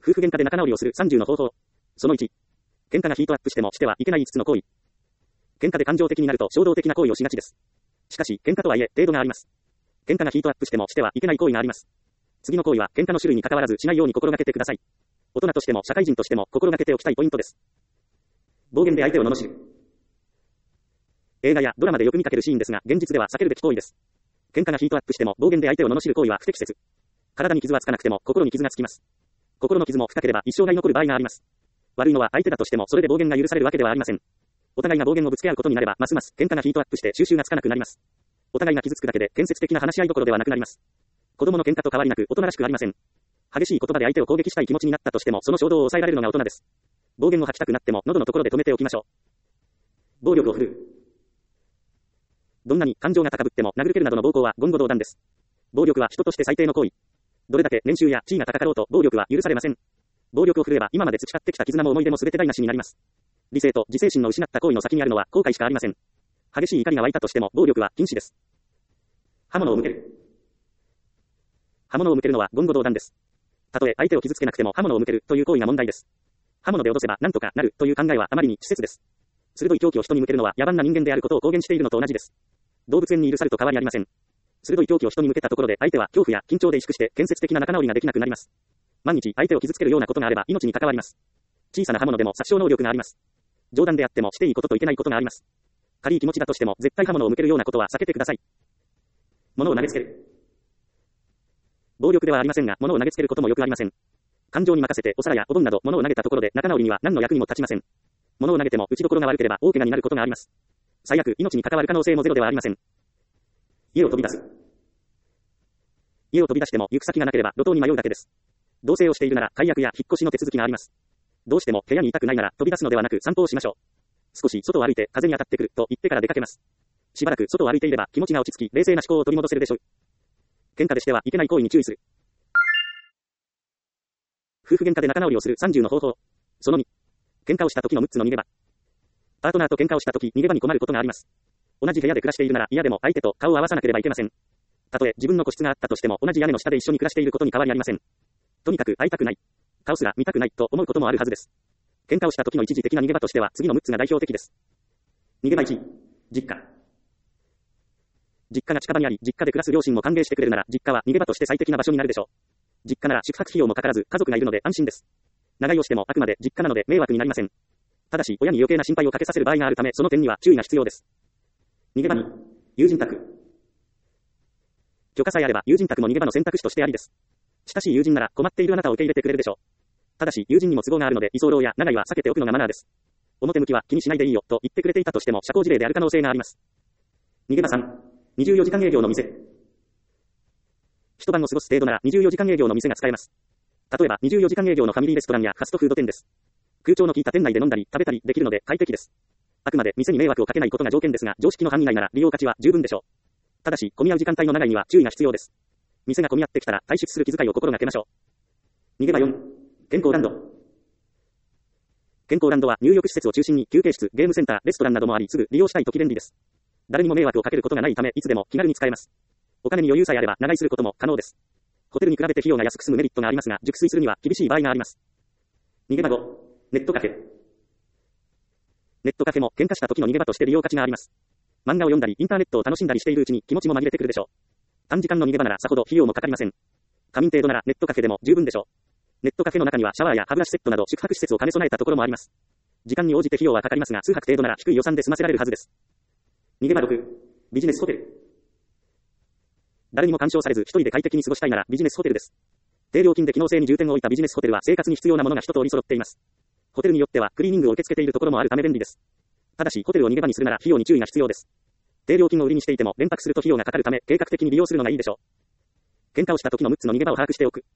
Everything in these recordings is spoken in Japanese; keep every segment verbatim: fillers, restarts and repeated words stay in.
夫婦喧嘩で仲直りをするさんじゅうの方法。そのいち。喧嘩がヒートアップしてもしてはいけないいつつの行為。喧嘩で感情的になると衝動的な行為をしがちです。しかし、喧嘩とはいえ、程度があります。喧嘩がヒートアップしてもしてはいけない行為があります。次の行為は喧嘩の種類に関わらずしないように心がけてください。大人としても社会人としても心がけておきたいポイントです。暴言で相手を罵る。映画やドラマでよく見かけるシーンですが、現実では避けるべき行為です。喧嘩がヒートアップしても暴言で相手を罵る行為は不適切。体に傷はつかなくても心に傷がつきます。心の傷も深ければ一生涯残る場合があります。悪いのは相手だとしてもそれで暴言が許されるわけではありません。お互いが暴言をぶつけ合うことになればますます喧嘩がヒートアップして収拾がつかなくなります。お互いが傷つくだけで建設的な話し合いどころではなくなります。子供の喧嘩と変わりなく大人らしくありません。激しい言葉で相手を攻撃したい気持ちになったとしてもその衝動を抑えられるのが大人です。暴言を吐きたくなっても喉のところで止めておきましょう。暴力を振るう。どんなに感情が高ぶっても殴る蹴るなどの暴行は言語道断です。暴力は人として最低の行為。どれだけ年収や地位が高かろうと暴力は許されません。暴力を振るえば今まで培ってきた絆も思い出も全て台無しになります。理性と自制心の失った行為の先にあるのは後悔しかありません。激しい怒りが湧いたとしても暴力は禁止です。刃物を向ける。刃物を向けるのは言語道断です。たとえ相手を傷つけなくても刃物を向けるという行為が問題です。刃物で脅せば何とかなるという考えはあまりに稚拙です。鋭い凶器を人に向けるのは野蛮な人間であることを公言しているのと同じです。動物園にいる猿と変わりありません。鋭い凶器を人に向けたところで相手は恐怖や緊張で萎縮して建設的な仲直りができなくなります。万日相手を傷つけるようなことがあれば命に関わります。小さな刃物でも殺傷能力があります。冗談であってもしていいことといけないことがあります。軽い気持ちだとしても絶対刃物を向けるようなことは避けてください。物を投げつける。暴力ではありませんが物を投げつけることもよくありません。感情に任せてお皿やお盆など物を投げたところで仲直りには何の役にも立ちません。物を投げても打ちどころが悪ければ大怪我になることがあります。最悪命に関わる可能性もゼロではありません。家を飛び出す。家を飛び出しても行く先がなければ路頭に迷うだけです。同棲をしているなら解約や引っ越しの手続きがあります。どうしても部屋にいたくないなら飛び出すのではなく散歩をしましょう。少し外を歩いて風に当たってくると言ってから出かけます。しばらく外を歩いていれば気持ちが落ち着き冷静な思考を取り戻せるでしょう。喧嘩でしてはいけない行為に注意する。夫婦喧嘩で仲直りをするさんじゅうの方法。そのに。喧嘩をした時のむっつの逃げ場。パートナーと喧嘩をした時逃げ場に困ることがあります。同じ部屋で暮らしているなら嫌でも相手と顔を合わさなければいけません。たとえ自分の個室があったとしても同じ屋根の下で一緒に暮らしていることに変わりありません。とにかく会いたくない。顔すら見たくないと思うこともあるはずです。喧嘩をした時の一時的な逃げ場としては次のむっつが代表的です。逃げ場いち。実家。実家が近場にあり、実家で暮らす両親も歓迎してくれるなら、実家は逃げ場として最適な場所になるでしょう。実家なら宿泊費用もかからず、家族がいるので安心です。長居をしてもあくまで実家なので迷惑になりません。ただし、親に余計な心配をかけさせる場合があるため、その点には注意が必要です。逃げ場に、友人宅。許可さえあれば、友人宅も逃げ場の選択肢としてありです。親しい友人なら困っているあなたを受け入れてくれるでしょう。ただし、友人にも都合があるので、居候や長居は避けておくのがマナーです。表向きは気にしないでいいよと言ってくれていたとしても、社交辞令である可能性があります。逃げ場さん。にじゅうよじかん営業の店。一晩を過ごす程度ならにじゅうよじかん営業の店が使えます。例えばにじゅうよじかん営業のファミリーレストランやファストフード店です。空調の効いた店内で飲んだり食べたりできるので快適です。あくまで店に迷惑をかけないことが条件ですが、常識の範囲内なら利用価値は十分でしょう。ただし、混み合う時間帯の長いには注意が必要です。店が混み合ってきたら退出する気遣いを心がけましょう。逃げ場よん。健康ランド。健康ランドは入浴施設を中心に休憩室、ゲームセンター、レストランなどもあり、すぐ利用したいとき便利です。誰にも迷惑をかけることがないため、いつでも気軽に使えます。お金に余裕さえあれば長居することも可能です。ホテルに比べて費用が安く済むメリットがありますが、熟睡するには厳しい場合があります。逃げ場ご。ネットカフェ。ネットカフェも喧嘩した時の逃げ場として利用価値があります。漫画を読んだり、インターネットを楽しんだりしているうちに気持ちも紛れてくるでしょう。短時間の逃げ場ならさほど費用もかかりません。仮眠程度ならネットカフェでも十分でしょう。ネットカフェの中にはシャワーや歯ブラシセットなど宿泊施設を兼ね備えたところもあります。時間に応じて費用はかかりますが、数泊程度なら低い予算で済ませられるはずです。逃げ場ろく。ビジネスホテル。誰にも干渉されず一人で快適に過ごしたいならビジネスホテルです。低料金で機能性に重点を置いたビジネスホテルは生活に必要なものが一通り揃っています。ホテルによってはクリーニングを受け付けているところもあるため便利です。ただしホテルを逃げ場にするなら費用に注意が必要です。低料金を売りにしていても連泊すると費用がかかるため計画的に利用するのがいいでしょう。喧嘩をした時のむっつの逃げ場を把握しておく。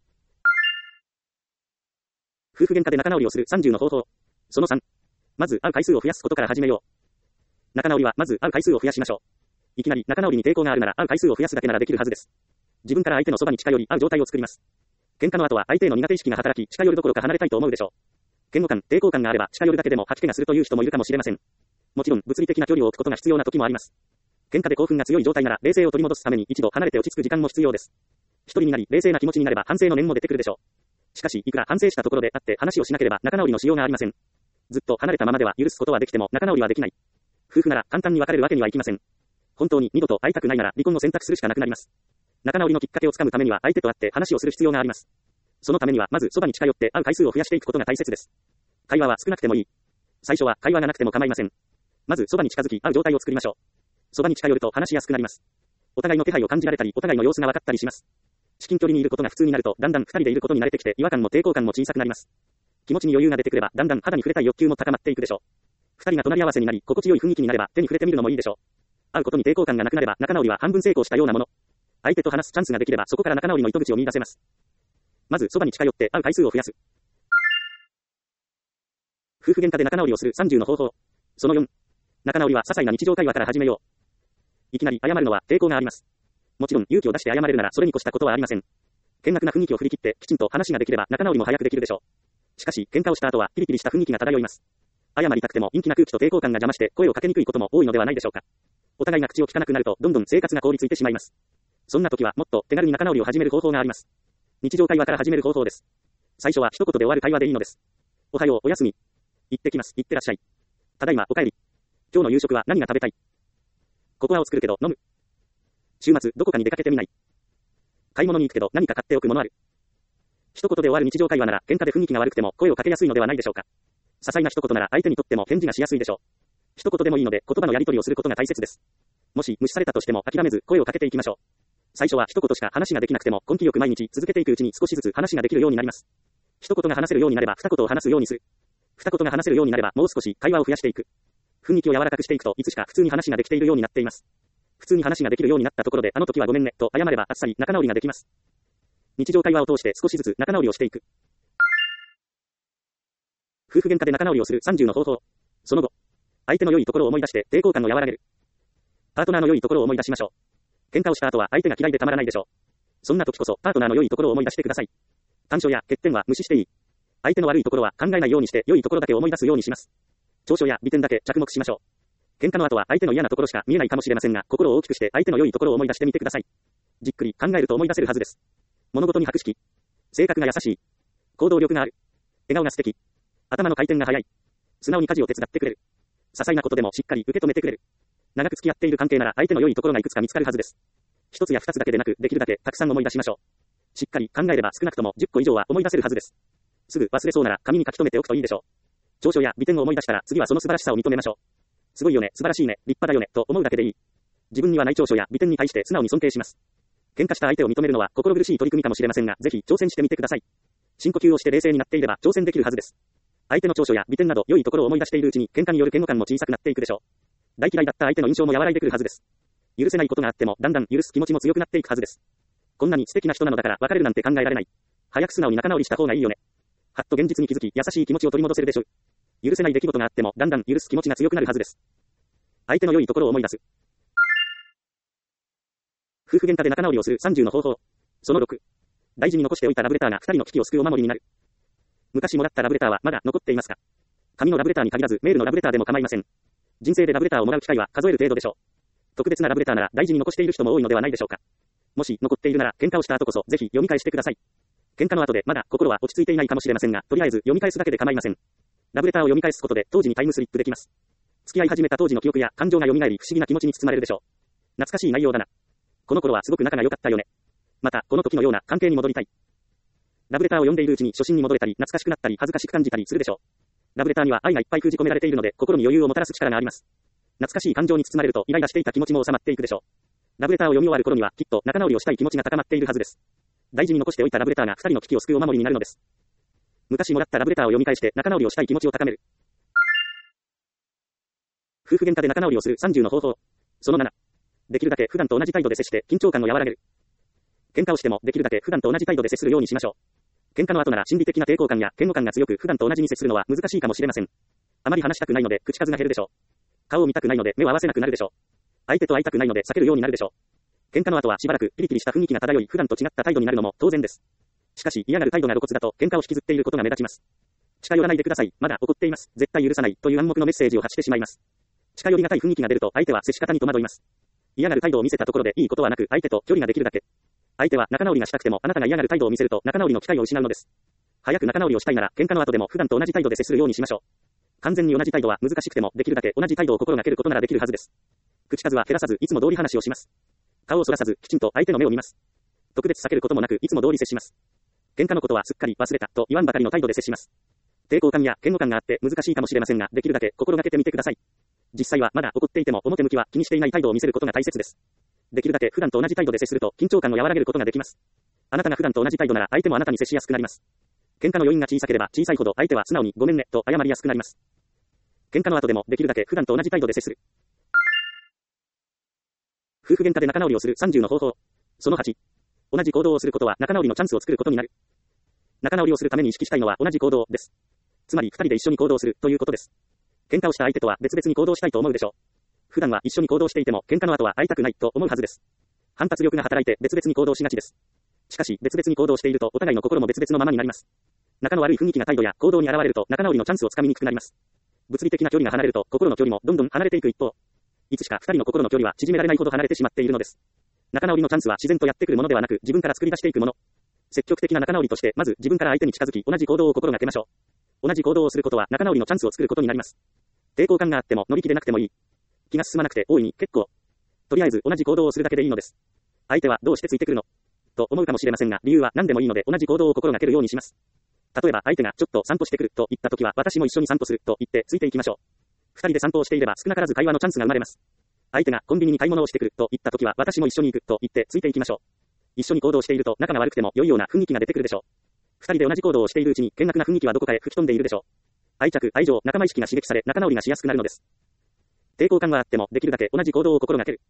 夫婦喧嘩で仲直りをするさんじゅうの方法。そのさん。まず会う回数を増やすことから始めよう。仲直りはまず会う回数を増やしましょう。いきなり仲直りに抵抗があるなら会う回数を増やすだけならできるはずです。自分から相手のそばに近寄り会う状態を作ります。喧嘩の後は相手への苦手意識が働き近寄るどころか離れたいと思うでしょう。嫌悪感、抵抗感があれば近寄るだけでも吐き気がするという人もいるかもしれません。もちろん物理的な距離を置くことが必要な時もあります。喧嘩で興奮が強い状態なら冷静を取り戻すために一度離れて落ち着く時間も必要です。一人になり冷静な気持ちになれば反省の念も出てくるでしょう。 しかし、いくら反省したところであって話をしなければ仲直りのしようがありません。ずっと離れたままでは許すことはできても仲直りはできない。夫婦なら簡単に別れるわけにはいきません。本当に二度と会いたくないなら離婚を選択するしかなくなります。仲直りのきっかけをつかむためには相手と会って話をする必要があります。そのためにはまずそばに近寄って会う回数を増やしていくことが大切です。会話は少なくてもいい。最初は会話がなくても構いません。まずそばに近づき会う状態を作りましょう。そばに近寄ると話しやすくなります。お互いの気配を感じられたり、お互いの様子が分かったりします。至近距離にいることが普通になると、だんだん二人でいることに慣れてきて、違和感も抵抗感も小さくなります。気持ちに余裕が出てくれば、だんだん肌に触れたい欲求も高まっていくでしょう。二人が隣り合わせになり、心地よい雰囲気になれば、手に触れてみるのもいいでしょう。会うことに抵抗感がなくなれば、仲直りは半分成功したようなもの。相手と話すチャンスができれば、そこから仲直りの糸口を見出せます。まず、そばに近寄って会う回数を増やす。夫婦喧嘩で仲直りをするさんじゅうの方法。そのよん。仲直りは些細な日常会話から始めよう。いきなり謝るのは抵抗があります。もちろん勇気を出して謝れるならそれに越したことはありません。険悪な雰囲気を振り切ってきちんと話ができれば仲直りも早くできるでしょう。しかし喧嘩をした後はピリピリした雰囲気が漂います。謝りたくても陰気な空気と抵抗感が邪魔して声をかけにくいことも多いのではないでしょうか。お互いが口を聞かなくなるとどんどん生活が凍りついてしまいます。そんな時はもっと手軽に仲直りを始める方法があります。日常会話から始める方法です。最初は一言で終わる会話でいいのです。おはよう、おやすみ。行ってきます、行ってらっしゃい。ただいま、お帰り。今日の夕食は何が食べたい？ココアを作るけど飲む。週末どこかに出かけてみない？買い物に行くけど何か買っておくものある？一言で終わる日常会話なら喧嘩で雰囲気が悪くても声をかけやすいのではないでしょうか。些細な一言なら相手にとっても返事がしやすいでしょう。一言でもいいので言葉のやり取りをすることが大切です。もし無視されたとしても諦めず声をかけていきましょう。最初は一言しか話ができなくても根気よく毎日続けていくうちに少しずつ話ができるようになります。一言が話せるようになれば二言を話すようにする。二言が話せるようになればもう少し会話を増やしていく。雰囲気を柔らかくしていくといつしか普通に話ができているようになっています。普通に話ができるようになったところであの時はごめんねと謝ればあっさり仲直りができます。日常会話を通して少しずつ仲直りをしていく。夫婦喧嘩で仲直りをするさんじゅうの方法。その後、相手の良いところを思い出して抵抗感を和らげる。パートナーの良いところを思い出しましょう。喧嘩をした後は相手が嫌いでたまらないでしょう。そんな時こそパートナーの良いところを思い出してください。短所や欠点は無視していい。相手の悪いところは考えないようにして良いところだけ思い出すようにします。長所や利点だけ着目しましょう。喧嘩の後は相手の嫌なところしか見えないかもしれませんが、心を大きくして相手の良いところを思い出してみてください。じっくり考えると思い出せるはずです。物事に博識。性格が優しい。行動力がある。笑顔が素敵。頭の回転が速い。素直に家事を手伝ってくれる。些細なことでもしっかり受け止めてくれる。長く付き合っている関係なら相手の良いところがいくつか見つかるはずです。一つや二つだけでなく、できるだけたくさん思い出しましょう。しっかり考えれば少なくともじゅっこ以上は思い出せるはずです。すぐ忘れそうなら紙に書き留めておくといいでしょう。長所や利点を思い出したら次はその素晴らしさを認めましょう。すごいよね、素晴らしいね、立派だよね、と思うだけでいい。自分にはない長所や利点に対して素直に尊敬します。喧嘩した相手を認めるのは心苦しい取り組みかもしれませんが、ぜひ挑戦してみてください。深呼吸をして冷静になっていれば挑戦できるはずです。相手の長所や利点など良いところを思い出しているうちに喧嘩による嫌悪感も小さくなっていくでしょう。大嫌いだった相手の印象も和らいでくるはずです。許せないことがあってもだんだん許す気持ちも強くなっていくはずです。こんなに素敵な人なのだから別れるなんて考えられない。早く素直に仲直りした方がいいよね。はっと現実に気づき優しい気持ちを取り戻せるでしょう。許せない出来事があってもだんだん許す気持ちが強くなるはずです。相手の良いところを思い出す。夫婦喧嘩で仲直りをするさんじゅうの方法。そのろく。大事に残しておいたラブレターがふたりの危機を救うお守りになる。昔もらったラブレターはまだ残っていますか？紙のラブレターに限らずメールのラブレターでも構いません。人生でラブレターをもらう機会は数える程度でしょう。特別なラブレターなら大事に残している人も多いのではないでしょうか。もし残っているなら喧嘩をした後こそぜひ読み返してください。喧嘩の後でまだ心は落ち着いていないかもしれませんが、とりあえず読み返すだけで構いません。ラブレターを読み返すことで当時にタイムスリップできます。付き合い始めた当時の記憶や感情が蘇り不思議な気持ちに包まれるでしょう。懐かしい内容だな。この頃はすごく仲が良かったよね。またこの時のような関係に戻りたい。ラブレターを読んでいるうちに初心に戻れたり懐かしくなったり恥ずかしく感じたりするでしょう。ラブレターには愛がいっぱい封じ込められているので心に余裕をもたらす力があります。懐かしい感情に包まれるとイライラしていた気持ちも収まっていくでしょう。ラブレターを読み終わる頃にはきっと仲直りをしたい気持ちが高まっているはずです。大事に残しておいたラブレターがふたりの危機を救うお守りになるのです。昔もらったラブレターを読み返して仲直りをしたい気持ちを高める。夫婦喧嘩で仲直りをするさんじゅうの方法。そのなな。できるだけ普段と同じ態度で接して緊張感を和らげる。喧嘩をしてもできるだけ普段と同じ態度で接するようにしましょう。喧嘩の後なら心理的な抵抗感や嫌悪感が強く普段と同じに接するのは難しいかもしれません。あまり話したくないので口数が減るでしょう。顔を見たくないので目を合わせなくなるでしょう。相手と会いたくないので避けるようになるでしょう。喧嘩の後はしばらくピリピリした雰囲気が漂い普段と違った態度になるのも当然です。しかし嫌がる態度が露骨だと喧嘩を引きずっていることが目立ちます。近寄らないでください。まだ怒っています。絶対許さない。という暗黙のメッセージを発してしまいます。近寄りがたい雰囲気が出ると相手は接し方に戸惑います。嫌がる態度を見せたところでいいことはなく相手と距離ができるだけ。相手は仲直りがしたくてもあなたが嫌がる態度を見せると仲直りの機会を失うのです。 早く仲直りをしたいなら、喧嘩の後でも普段と同じ態度で接するようにしましょう。完全に同じ態度は難しくても、できるだけ同じ態度を心がけることならできるはずです。口数は減らさず、いつも通り話をします。顔をそらさず、きちんと相手の目を見ます。特別避けることもなく、いつも通り接します。喧嘩のことはすっかり忘れたと言わんばかりの態度で接します。抵抗感や嫌悪感があって難しいかもしれませんが、できるだけ心がけてみてください。実際はまだ怒っていても表向きは気にしていない態度を見せることが大切です。できるだけ普段と同じ態度で接すると緊張感を和らげることができます。あなたが普段と同じ態度なら相手もあなたに接しやすくなります。喧嘩の余韻が小さければ小さいほど相手は素直にごめんねと謝りやすくなります。喧嘩の後でもできるだけ普段と同じ態度で接する。夫婦喧嘩で仲直りをするさんじゅうの方法。そのはち。同じ行動をすることは仲直りのチャンスを作ることになる。仲直りをするために意識したいのは同じ行動です。つまり二人で一緒に行動するということです。喧嘩をした相手とは別々に行動したいと思うでしょう。普段は一緒に行動していても喧嘩の後は会いたくないと思うはずです。反発力が働いて別々に行動しがちです。しかし別々に行動しているとお互いの心も別々のままになります。仲の悪い雰囲気が態度や行動に現れると仲直りのチャンスをつかみにくくなります。物理的な距離が離れると心の距離もどんどん離れていく一方、いつしか二人の心の距離は縮められないほど離れてしまっているのです。仲直りのチャンスは自然とやってくるものではなく自分から作り出していくもの。積極的な仲直りとしてまず自分から相手に近づき同じ行動を心がけましょう。同じ行動をすることは仲直りのチャンスを作ることになります。抵抗感があっても乗り気でなくてもいい。気が進まなくて大いに結構。とりあえず同じ行動をするだけでいいのです。相手はどうしてついてくるのと思うかもしれませんが、理由は何でもいいので同じ行動を心がけるようにします。例えば相手がちょっと散歩してくると言ったときは私も一緒に散歩すると言ってついていきましょう。二人で散歩をしていれば少なからず会話のチャンスが生まれます。相手がコンビニに買い物をしてくると言ったときは私も一緒に行くと言ってついていきましょう。一緒に行動していると仲が悪くても良いような雰囲気が出てくるでしょう。二人で同じ行動をしているうちに険悪な雰囲気はどこかへ吹き飛んでいるでしょう。愛着、愛情、仲間意識が刺激され仲直りがしやすくなるのです。抵抗感があってもできるだけ同じ行動を心がける。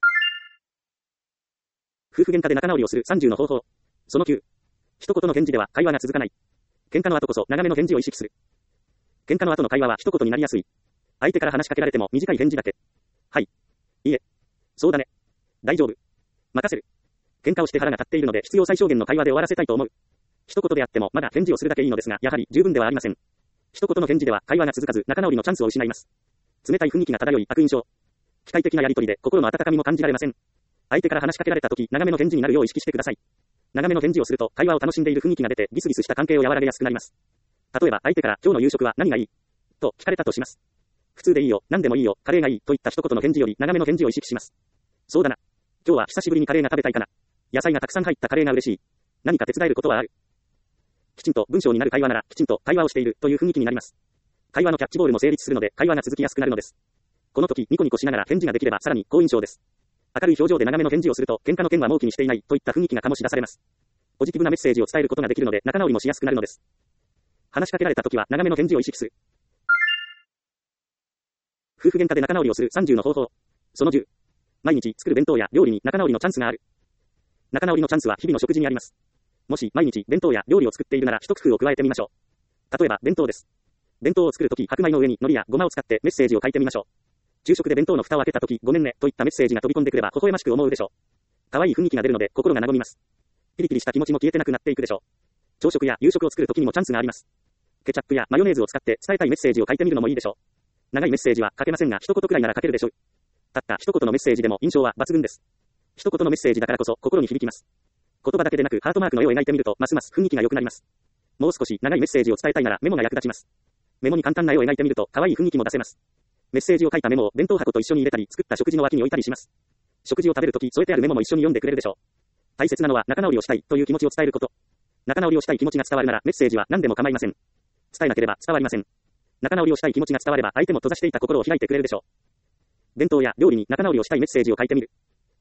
夫婦喧嘩で仲直りをするさんじゅうの方法。そのきゅう。一言の返事では会話が続かない。喧嘩の後こそ長めの返事を意識する。喧嘩の後の会話は一言になりやすい。相手から話しかけられても短い返事だけ。はい。いいえ。そうだね。大丈夫。任せる。喧嘩をして腹が立っているので必要最小限の会話で終わらせたいと思う。一言であってもまだ返事をするだけいいのですが、やはり十分ではありません。一言の返事では会話が続かず仲直りのチャンスを失います。冷たい雰囲気が漂い悪印象。機械的なやりとりで心の温かみも感じられません。相手から話しかけられたとき長めの返事になるよう意識してください。長めの返事をすると会話を楽しんでいる雰囲気が出てギスギスした関係を和らげやすくなります。例えば相手から今日の夕食は何がいいと聞かれたとします。普通でいいよ、何でもいいよ、カレーがいいといった一言の返事より長めの返事を意識します。そうだな。今日は久しぶりにカレーが食べたいかな。野菜がたくさん入ったカレーが嬉しい。何か手伝えることはある。きちんと文章になる会話ならきちんと会話をしているという雰囲気になります。会話のキャッチボールも成立するので会話が続きやすくなるのです。この時ニコニコしながら返事ができればさらに好印象です。明るい表情で長めの返事をすると喧嘩の件は儲けにしていないといった雰囲気が醸し出されます。ポジティブなメッセージを伝えることができるので仲直りもしやすくなるのです。話しかけられた時は長めの返事を意識する。夫婦喧嘩で仲直りをするさんじゅうの方法。そのじゅう。毎日作る弁当や料理に仲直りのチャンスがある。仲直りのチャンスは日々の食事にあります。もし毎日弁当や料理を作っているなら一工夫を加えてみましょう。例えば弁当です。弁当を作るとき白米の上に海苔やごまを使ってメッセージを書いてみましょう。昼食で弁当の蓋を開けたときごめんねといったメッセージが飛び込んでくれば微笑ましく思うでしょう。可愛い雰囲気が出るので心が和みます。ピリピリした気持ちも消えてなくなっていくでしょう。朝食や夕食を作るときにもチャンスがあります。ケチャップやマヨネーズを使って伝えたいメッセージを書いてみるのもいいでしょう。長いメッセージは書けませんが一言くらいなら書けるでしょう。たった一言のメッセージでも印象は抜群です。一言のメッセージだからこそ心に響きます。言葉だけでなくハートマークの絵を描いてみるとますます雰囲気が良くなります。もう少し長いメッセージを伝えたいならメモが役立ちます。メモに簡単な絵を描いてみると可愛い雰囲気も出せます。メッセージを書いたメモを弁当箱と一緒に入れたり作った食事の脇に置いたりします。食事を食べるとき添えてあるメモも一緒に読んでくれるでしょう。大切なのは仲直りをしたいという気持ちを伝えること。仲直りをしたい気持ちが伝わるならメッセージは何でも構いません。伝えなければ伝わりません。仲直りをしたい気持ちが伝われば相手も閉ざしていた心を開いてくれるでしょう。弁当や料理に仲直りをしたいメッセージを書いてみる。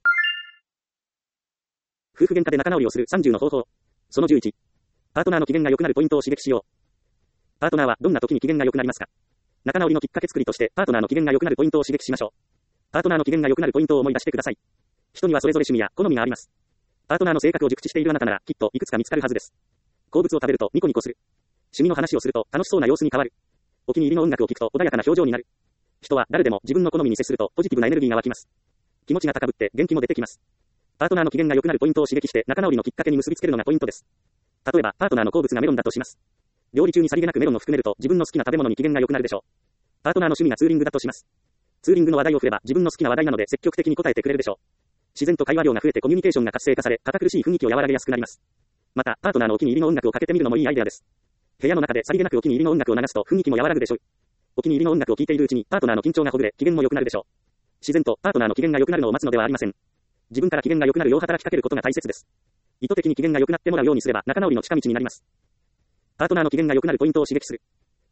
夫婦喧嘩で仲直りをするさんじゅうの方法。そのじゅういち。パートナーの機嫌が良くなるポイントを刺激しよう。パートナーはどんな時に機嫌が良くなりますか？仲直りのきっかけ作りとしてパートナーの機嫌が良くなるポイントを刺激しましょう。パートナーの機嫌が良くなるポイントを思い出してください。人にはそれぞれ趣味や好みがあります。パートナーの性格を熟知しているあなたならきっといくつか見つかるはずです。好物を食べるとニコニコする。趣味の話をすると楽しそうな様子に変わる。お気に入りの音楽を聴くと穏やかな表情になる。人は誰でも自分の好みに接するとポジティブなエネルギーが湧きます。気持ちが高ぶって元気も出てきます。パートナーの機嫌が良くなるポイントを刺激して仲直りのきっかけに結びつけるのがポイントです。例えばパートナーの好物がメロンだとします。料理中にさりげなくメロンを含めると自分の好きな食べ物に機嫌が良くなるでしょう。パートナーの趣味がツーリングだとします。ツーリングの話題を振れば自分の好きな話題なので積極的に答えてくれるでしょう。自然と会話量が増えてコミュニケーションが活性化され堅苦しい雰囲気を和らげやすくなります。 また、パートナーのお気に入りの音楽をかけてみるのもいいアイデアです。部屋の中でさりげなくお気に入りの音楽を流すと雰囲気も和らぐでしょう。お気に入りの音楽を聴いているうちにパートナーの緊張がほぐれ、機嫌も良くなるでしょう。自然とパートナーの機嫌が良くなるのを待つのではありません。自分から機嫌が良くなるよう働きかけることが大切です。意図的に機嫌が良くなってもらうようにすれば仲直りの近道になります。パートナーの機嫌が良くなるポイントを刺激する。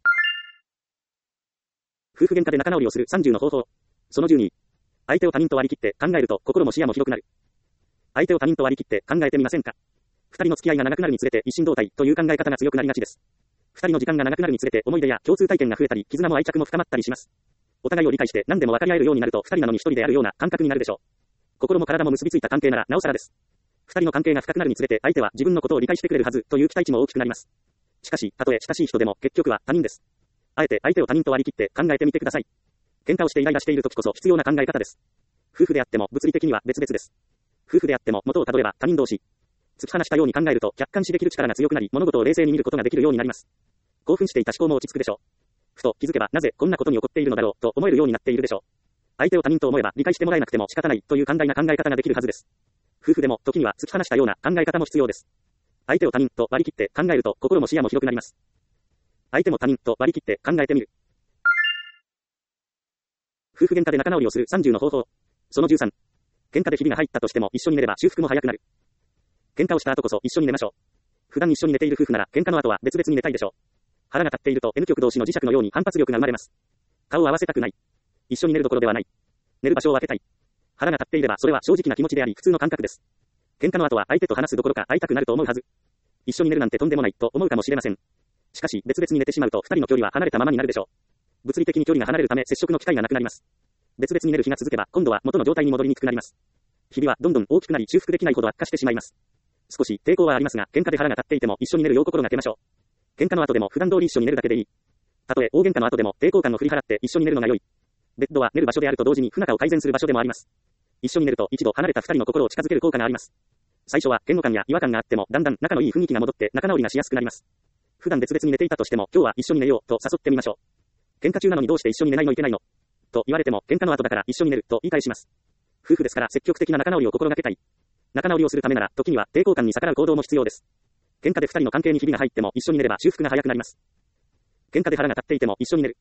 夫婦喧嘩で仲直りをするさんじゅうの方法。そのじゅうに。相手を他人と割り切って考えると心も視野も広くなる。相手を他人と割り切って考えてみませんか。二人の付き合いが長くなるにつれて一心同体という考え方が強くなりがちです。二人の時間が長くなるにつれて思い出や共通体験が増えたり、絆も愛着も深まったりします。お互いを理解して何でも分かり合えるようになると二人なのに一人であるような感覚になるでしょう。心も体も結びついた関係ならなおさらです。二人の関係が深くなるにつれて相手は自分のことを理解してくれるはずという期待値も大きくなります。しかし、たとえ親しい人でも結局は他人です。あえて相手を他人と割り切って考えてみてください。喧嘩をしてイライラしている時こそ必要な考え方です。夫婦であっても物理的には別々です。夫婦であっても元をたどれば他人同士。突き放したように考えると客観視できる力が強くなり物事を冷静に見ることができるようになります。興奮していた思考も落ち着くでしょう。ふと気づけばなぜこんなことに起こっているのだろうと思えるようになっているでしょう。相手を他人と思えば理解してもらえなくても仕方ないという寛大な考え方ができるはずです。夫婦でも時には突き放したような考え方も必要です。相手を他人と割り切って考えると心も視野も広くなります。相手も他人と割り切って考えてみる。夫婦喧嘩で仲直りをするさんじゅうの方法。そのじゅうさん。喧嘩でひびが入ったとしても一緒に寝れば修復も早くなる。喧嘩をした後こそ一緒に寝ましょう。普段一緒に寝ている夫婦なら喧嘩の後は別々に寝たいでしょう。腹が立っていると N 極同士の磁石のように反発力が生まれます。顔を合わせたくない。一緒に寝るどころではない。寝る場所を分けたい。腹が立っていればそれは正直な気持ちであり普通の感覚です。喧嘩の後は相手と話すどころか会いたくなると思うはず。一緒に寝るなんてとんでもないと思うかもしれません。しかし別々に寝てしまうと二人の距離は離れたままになるでしょう。物理的に距離が離れるため接触の機会がなくなります。別々に寝る日が続けば今度は元の状態に戻りにくくなります。日々はどんどん大きくなり修復できないほど悪化してしまいます。少し抵抗はありますが喧嘩で腹が立っていても一緒に寝るよう心がけましょう。喧嘩の後でも普段通り一緒に寝るだけでいい。たとえ大喧嘩の後でも抵抗感を振り払って一緒に寝るのが良い。ベッドは寝る場所であると同時に不仲を改善する場所でもあります。一緒に寝ると一度離れた二人の心を近づける効果があります。最初は嫌悪感や違和感があってもだんだん仲のいい雰囲気が戻って仲直りがしやすくなります。普段別々に寝ていたとしても今日は一緒に寝ようと誘ってみましょう。喧嘩中なのにどうして一緒に寝ないのいけないのと言われても喧嘩の後だから一緒に寝ると言い返します。夫婦ですから積極的な仲直りを心がけたい。仲直りをするためなら時には抵抗感に逆らう行動も必要です。喧嘩で二人の関係にひびが入っても一緒に寝れば修復が早くなります。喧嘩で腹が立っていても一緒に寝る。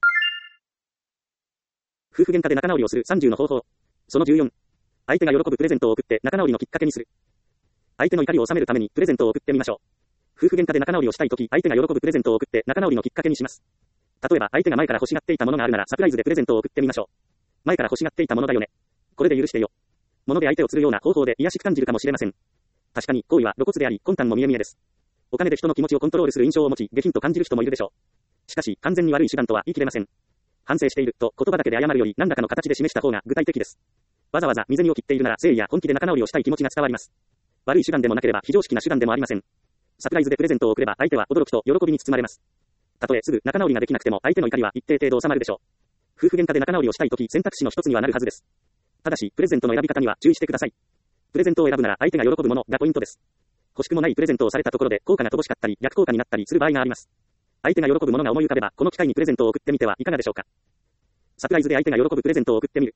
夫婦喧嘩で仲直りをするさんじゅうの方法。そのじゅうよん。相手が喜ぶプレゼントを送って仲直りのきっかけにする。相手の怒りを収めるためにプレゼントを送ってみましょう。夫婦喧嘩で仲直りをしたいとき、相手が喜ぶプレゼントを送って仲直りのきっかけにします。例えば相手が前から欲しがっていたものがあるならサプライズでプレゼントを送ってみましょう。前から欲しがっていたものだよね。これで許してよ。もので相手を釣るような方法で癒しく感じるかもしれません。確かに行為は露骨であり魂胆も見え見えです。お金で人の気持ちをコントロールする印象を持ち下品と感じる人もいるでしょう。しかし完全に悪い手段とは言い切れません。反省していると言葉だけで謝るより何らかの形で示した方が具体的です。わざわざ身銭を切っているなら誠意や本気で仲直りをしたい気持ちが伝わります。悪い手段でもなければ非常識な手段でもありません。サプライズでプレゼントを送れば相手は驚きと喜びに包まれます。たとえすぐ仲直りができなくても相手の怒りは一定程度収まるでしょう。夫婦喧嘩で仲直りをしたいとき選択肢の一つにはなるはずです。ただしプレゼントの選び方には注意してください。プレゼントを選ぶなら相手が喜ぶものがポイントです。欲しくもないプレゼントをされたところで効果が乏しかったり逆効果になったりする場合があります。相手が喜ぶものが思い浮かべばこの機会にプレゼントを送ってみてはいかがでしょうか。サプライズで相手が喜ぶプレゼントを送ってみる。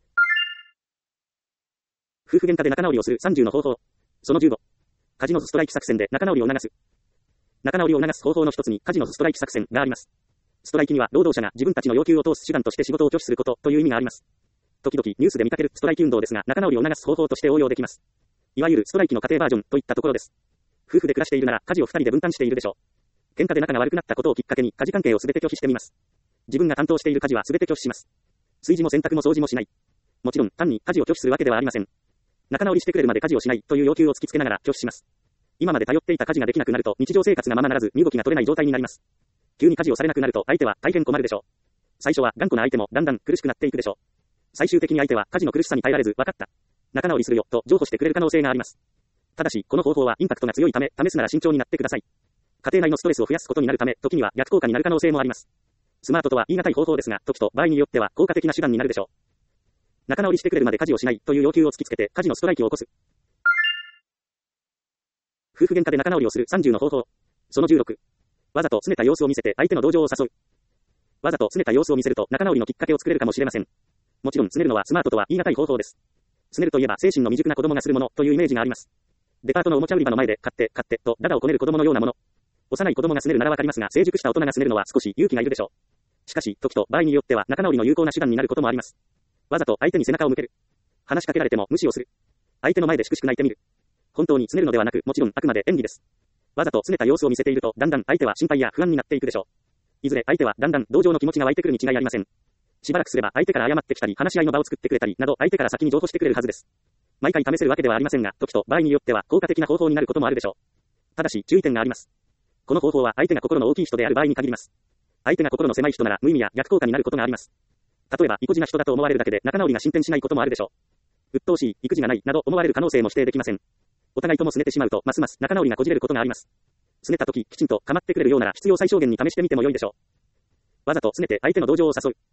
夫婦喧嘩で仲直りをするさんじゅうの方法。そのじゅうご。カジノズストライキ作戦で仲直りを促す。仲直りを促す方法の一つにカジノズストライキ作戦があります。ストライキには労働者が自分たちの要求を通す手段として仕事を拒否することという意味があります。時々ニュースで見かけるストライキ運動ですが仲直りを促す方法として応用できます。いわゆるストライキの家庭バージョンといったところです。夫婦で暮らしているなら家事を二人で分担しているでしょう。喧嘩で仲が悪くなったことをきっかけに家事関係をすべて拒否してみます。自分が担当している家事はすべて拒否します。炊事も洗濯も掃除もしない。もちろん単に家事を拒否するわけではありません。仲直りしてくれるまで家事をしないという要求を突きつけながら拒否します。今まで頼っていた家事ができなくなると日常生活がままならず身動きが取れない状態になります。急に家事をされなくなると相手は大変困るでしょう。最初は頑固な相手もだんだん苦しくなっていくでしょう。最終的に相手は家事の苦しさに耐えられず分かった。仲直りするよと譲歩してくれる可能性があります。ただしこの方法はインパクトが強いため試すなら慎重になってください。家庭内のストレスを増やすことになるため時には逆効果になる可能性もあります。スマートとは言い難い方法ですが時と場合によっては効果的な手段になるでしょう。仲直りしてくれるまで家事をしないという要求を突きつけて家事のストライキを起こす。夫婦喧嘩で仲直りをするさんじゅうの方法。そのじゅうろく。わざと拗ねた様子を見せて相手の同情を誘う。わざと拗ねた様子を見せると仲直りのきっかけを作れるかもしれません。もちろん拗ねるのはスマートとは言い難い方法です。拗ねるといえば精神の未熟な子供がするものというイメージがあります。 デパートのおもちゃ売り場の前で買って、買って、と、ダダをこねる子供のようなもの。幼い子供が拗ねるならわかりますが、成熟した大人が拗ねるのは少し勇気がいるでしょう。しかし、時と場合によっては仲直りの有効な手段になることもあります。わざと相手に背中を向ける。話しかけられても無視をする。相手の前でしくしく泣いてみる。本当に拗ねるのではなく、もちろんあくまで演技です。わざと拗ねた様子を見せていると、だんだん相手は心配や不安になっていくでしょう。いずれ相手はだんだん同情の気持ちが湧いてくるに違いありません。しばらくすれば相手から謝ってきたり、話し合いの場を作ってくれたりなど、相手から先に譲歩してくれるはずです。毎回試せるわけではありませんが、時と場合によっては効果的な方法になることもあるでしょう。ただし注意点があります。この方法は相手が心の大きい人である場合に限ります。相手が心の狭い人なら無意味や逆効果になることがあります。例えば、意固地な人だと思われるだけで仲直りが進展しないこともあるでしょう。鬱陶しい、意気地がないなど思われる可能性も否定できません。お互いとも拗ねてしまうと、ますます仲直りがこじれることがあります。拗ねた時、きちんと構ってくれるようなら必要最小限に試してみても良いでしょう。わざと拗ねて相手の同情を誘う。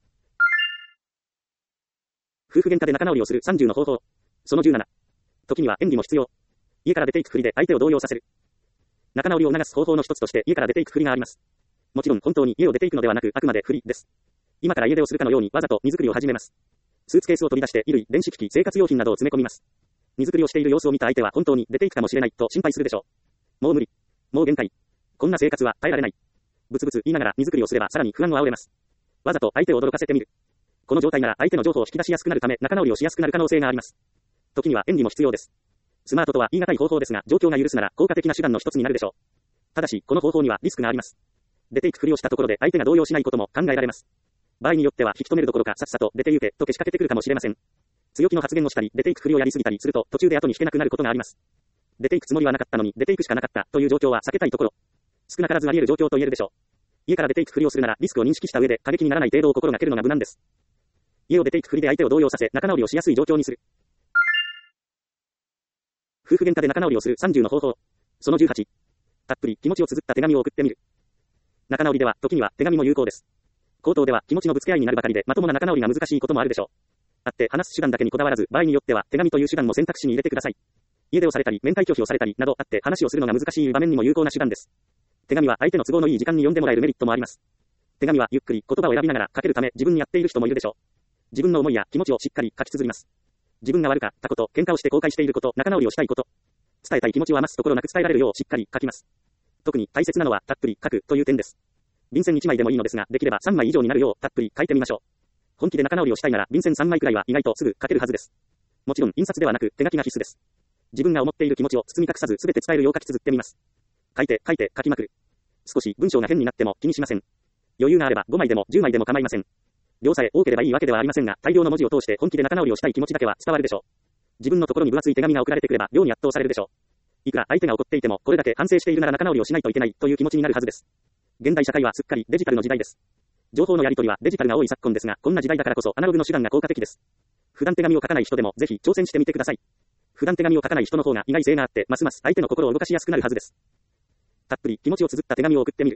夫婦喧嘩で仲直りをするさんじゅうの方法。そのじゅうなな。時には演技も必要。家から出ていくふりで相手を動揺させる。仲直りを促す方法の一つとして家から出ていくふりがあります。もちろん本当に家を出ていくのではなく、あくまでふりです。今から家出をするかのようにわざと荷造りを始めます。スーツケースを取り出して衣類、電子機器、生活用品などを詰め込みます。荷造りをしている様子を見た相手は本当に出ていくかもしれないと心配するでしょう。もう無理。もう限界。こんな生活は耐えられない。ブツブツ言いながら荷造りをすればさらに不安を煽れます。わざと相手を驚かせてみる。この状態なら相手の情報を引き出しやすくなるため仲直りをしやすくなる可能性があります。時には演技も必要です。スマートとは言い難い方法ですが、状況が許すなら効果的な手段の一つになるでしょう。ただし、この方法にはリスクがあります。出ていくふりをしたところで相手が動揺しないことも考えられます。場合によっては引き止めるどころかさっさと出て行けとけしかけてくるかもしれません。強気の発言をしたり、出ていくふりをやりすぎたりすると途中で後に引けなくなることがあります。出ていくつもりはなかったのに出ていくしかなかったという状況は避けたいところ。少なからずあり得る状況と言えるでしょう。家から出ていくふりをするならリスクを認識した上で過激にならない程度を心がけるのが無難です。家を出ていくふりで相手を動揺させ仲直りをしやすい状況にする。夫婦喧嘩で仲直りをするさんじゅうの方法。そのじゅうはち。たっぷり気持ちを綴った手紙を送ってみる。仲直りでは時には手紙も有効です。口頭では気持ちのぶつけ合いになるばかりでまともな仲直りが難しいこともあるでしょう。会って話す手段だけにこだわらず、場合によっては手紙という手段も選択肢に入れてください。家出をされたり、面会拒否をされたりなど会って話をするのが難しい場面にも有効な手段です。手紙は相手の都合のいい時間に読んでもらえるメリットもあります。手紙はゆっくり言葉を選びながら書けるため自分にやっている人もいるでしょう。自分の思いや気持ちをしっかり書き綴ります。自分が悪かったこと、喧嘩をして後悔していること、仲直りをしたいこと、伝えたい気持ちを余すところなく伝えられるようしっかり書きます。特に大切なのはたっぷり書くという点です。便箋いちまいでもいいのですが、できればさんまい以上になるようたっぷり書いてみましょう。本気で仲直りをしたいなら便箋さんまいくらいは意外とすぐ書けるはずです。もちろん印刷ではなく手書きが必須です。自分が思っている気持ちを包み隠さず全て伝えるよう書き綴ってみます。書いて書いて書きまくる。少し文章が変になっても気にしません。余裕があればごまいでもじゅうまいでも構いません。量さえ多ければいいわけではありませんが、大量の文字を通して本気で仲直りをしたい気持ちだけは伝わるでしょう。自分のところに分厚い手紙が送られてくれば量に圧倒されるでしょう。いくら相手が怒っていてもこれだけ反省しているなら仲直りをしないといけないという気持ちになるはずです。現代社会はすっかりデジタルの時代です。情報のやり取りはデジタルが多い昨今ですが、こんな時代だからこそアナログの手段が効果的です。普段手紙を書かない人でもぜひ挑戦してみてください。普段手紙を書かない人の方が意外性があって、ますます相手の心を動かしやすくなるはずです。たっぷり気持ちを綴った手紙を送ってみる。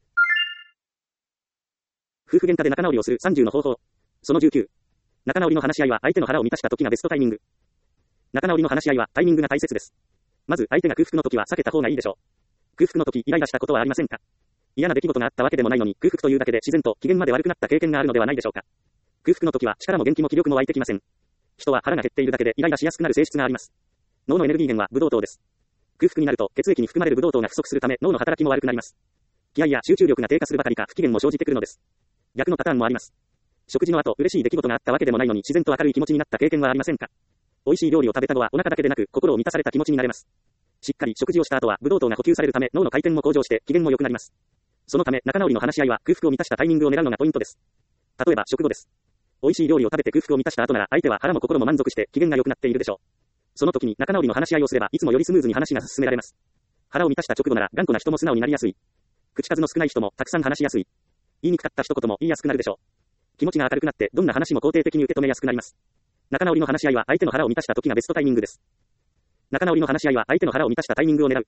夫婦喧嘩で仲直りをするさんじゅうの方法。そのじゅうきゅう。仲直りの話し合いは相手の腹を満たした時がベストタイミング。仲直りの話し合いはタイミングが大切です。まず相手が空腹の時は避けた方がいいでしょう。空腹の時イライラしたことはありませんか？嫌な出来事があったわけでもないのに空腹というだけで自然と機嫌まで悪くなった経験があるのではないでしょうか。空腹の時は力も元気も気力も湧いてきません。人は腹が減っているだけでイライラしやすくなる性質があります。脳のエネルギー源はブドウ糖です。空腹になると血液に含まれるブドウ糖が不足するため脳の働きも悪くなります。気合や集中力が低下するばかりか不機嫌も生じてくるのです。逆のパターンもあります。食事の後嬉しい出来事があったわけでもないのに自然と明るい気持ちになった経験はありませんか？美味しい料理を食べた後はお腹だけでなく心を満たされた気持ちになれます。しっかり食事をした後はブドウ糖が補給されるため脳の回転も向上して機嫌も良くなります。そのため仲直りの話し合いは空腹を満たしたタイミングを狙うのがポイントです。例えば食後です。美味しい料理を食べて空腹を満たした後なら相手は腹も心も満足して機嫌が良くなっているでしょう。その時に仲直りの話し合いをすればいつもよりスムーズに話が進められます。腹を満たした直後なら頑固な人も素直になりやすい。口数の少ない人もたくさん話しやすい。言いにくかった一言も言いやすくなるでしょう。気持ちが明るくなってどんな話も肯定的に受け止めやすくなります。仲直りの話し合いは相手の腹を満たした時がベストタイミングです。仲直りの話し合いは相手の腹を満たしたタイミングを狙う。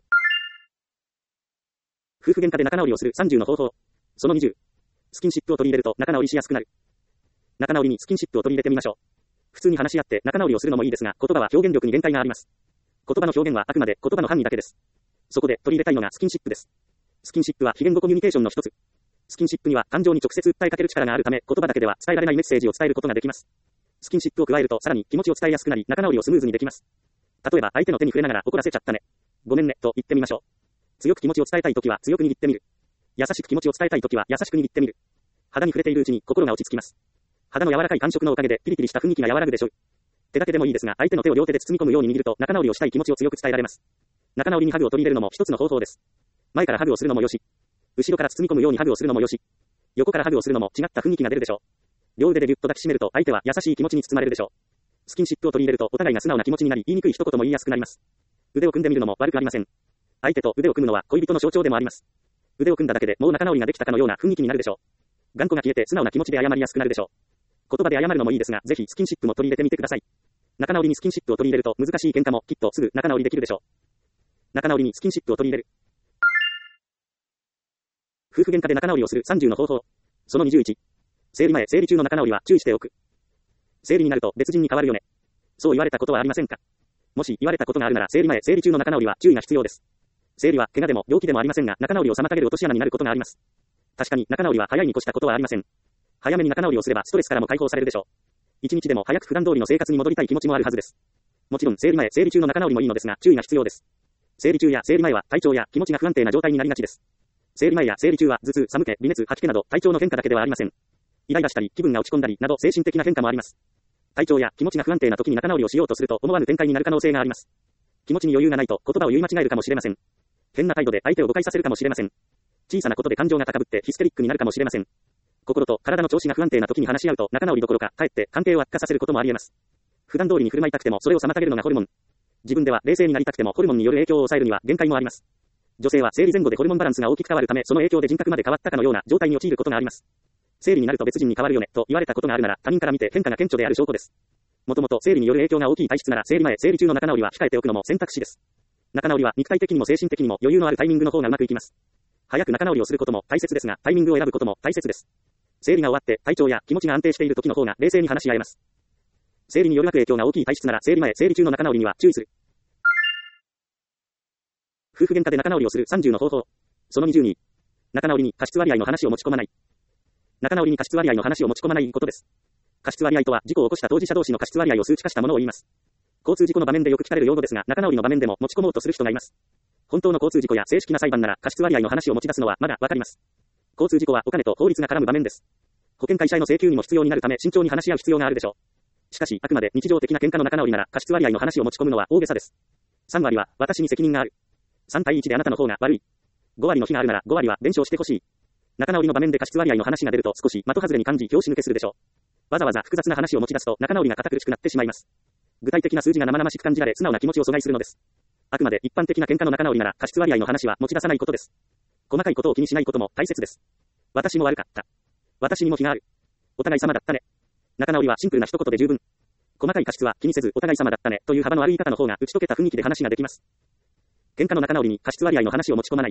夫婦喧嘩で仲直りをするさんじゅうの方法。そのにじゅう。スキンシップを取り入れると仲直りしやすくなる。仲直りにスキンシップを取り入れてみましょう。普通に話し合って仲直りをするのもいいですが、言葉は表現力に限界があります。言葉の表現はあくまで言葉の範囲だけです。そこで取り入れたいのがスキンシップです。スキンシップは非言語コミュニケーションの一つ。スキンシップには感情に直接訴えかける力があるため、言葉だけでは伝えられないメッセージを伝えることができます。スキンシップを加えるとさらに気持ちを伝えやすくなり、仲直りをスムーズにできます。 例えば相手の手に触れながら怒らせちゃったね。ごめんね、と言ってみましょう。強く気持ちを伝えたいときは強く握ってみる。優しく気持ちを伝えたいときは優しく握ってみる。肌に触れているうちに心が落ち着きます。肌の柔らかい感触のおかげでピリピリした雰囲気が和らぐでしょう。手だけでもいいですが、相手の手を両手で包み込むように握ると仲直りをしたい気持ちを強く伝えられます。仲直りにハグを取り入れるのも一つの方法です。前からハグをするのもよし、後ろから包み込むようにハグをするのもよし、横からハグをするのも違った雰囲気が出るでしょう。両腕でぎゅっと抱きしめると相手は優しい気持ちに包まれるでしょう。スキンシップを取り入れるとお互いが素直な気持ちになり、言いにくい一言も言いやすくなります。腕を組んでみるのも悪くありません。相手と腕を組むのは恋人の象徴でもあります。腕を組んだだけでもう仲直りができたかのような雰囲気になるでしょう。頑固が消えて素直な気持ちで謝りやすくなるでしょう。言葉で謝るのもいいですが、ぜひスキンシップも取り入れてみてください。仲直りにスキンシップを取り入れると難しい喧嘩もきっとすぐ仲直りできるでしょう。仲直りにスキンシップを取り入れる。夫婦喧嘩で仲直りをするさんじゅうの方法。そのにじゅういち。生理前、生理中の仲直りは注意しておく。生理になると別人に変わるよね。そう言われたことはありませんか？もし言われたことがあるなら生理前、生理中の仲直りは注意が必要です。生理は怪我でも病気でもありませんが、仲直りを妨げる落とし穴になることがあります。確かに仲直りは早いに越したことはありません。早めに仲直りをすればストレスからも解放されるでしょう。一日でも早く普段通りの生活に戻りたい気持ちもあるはずです。もちろん生理前、生理中の仲直りもいいのですが、注意が必要です。生理中や生理前は体調や気持ちが不安定な状態になりがちです。生理前や生理中は頭痛、寒気、微熱、吐き気など体調の変化だけではありません。イライラしたり、気分が落ち込んだりなど精神的な変化もあります。体調や気持ちが不安定な時に仲直りをしようとすると思わぬ展開になる可能性があります。気持ちに余裕がないと言葉を言い間違えるかもしれません。変な態度で相手を誤解させるかもしれません。小さなことで感情が高ぶってヒステリックになるかもしれません。心と体の調子が不安定な時に話し合うと仲直りどころかかえって関係を悪化させることもあり得ます。普段通りに振る舞いたくてもそれを妨げるのがホルモン。自分では冷静になりたくてもホルモンによる影響を抑えるには限界もあります。女性は生理前後でホルモンバランスが大きく変わるため、その影響で人格まで変わったかのような状態に陥ることがあります。生理になると別人に変わるよねと言われたことがあるなら他人から見て変化が顕著である証拠です。もともと生理による影響が大きい体質なら生理前、生理中の仲直りは控えておくのも選択肢です。仲直りは肉体的にも精神的にも余裕のあるタイミングの方がうまくいきます。早く仲直りをすることも大切ですが、タイミングを選ぶことも大切です。生理が終わって体調や気持ちが安定している時の方が冷静に話し合えます。生理による悪影響が大きい体質なら生理前、生理中の仲直りには注意する。夫婦喧嘩で仲直りをするさんじゅうの方法。そのにじゅうに。仲直りに過失割合の話を持ち込まない。仲直りに過失割合の話を持ち込まないことです。過失割合とは事故を起こした当事者同士の過失割合を数値化したものを言います。交通事故の場面でよく聞かれる用語ですが、仲直りの場面でも持ち込もうとする人がいます。本当の交通事故や正式な裁判なら過失割合の話を持ち出すのはまだわかります。交通事故はお金と法律が絡む場面です。保険会社への請求にも必要になるため慎重に話し合う必要があるでしょう。しかし、あくまで日常的な喧嘩の仲直りなら過失割合の話を持ち込むのは大げさです。さん割は私に責任がある。さん対いちであなたの方が悪い。ご割の日があるならご割は弁償してほしい。仲直りの場面で過失割合の話が出ると少し的外れに感じ拍子抜けするでしょう。わざわざ複雑な話を持ち出すと仲直りが堅苦しくなってしまいます。具体的な数字が生々しく感じられ素直な気持ちを阻害するのです。あくまで一般的な喧嘩の仲直りなら過失割合の話は持ち出さないことです。細かいことを気にしないことも大切です。私も悪かった。私にも非がある。お互い様だったね。仲直りはシンプルな一言で十分。細かい過失は気にせずお互い様だったねという幅のある言い方の方が打ち解けた雰囲気で話ができます。喧嘩の仲直りに過失割合の話を持ち込まない。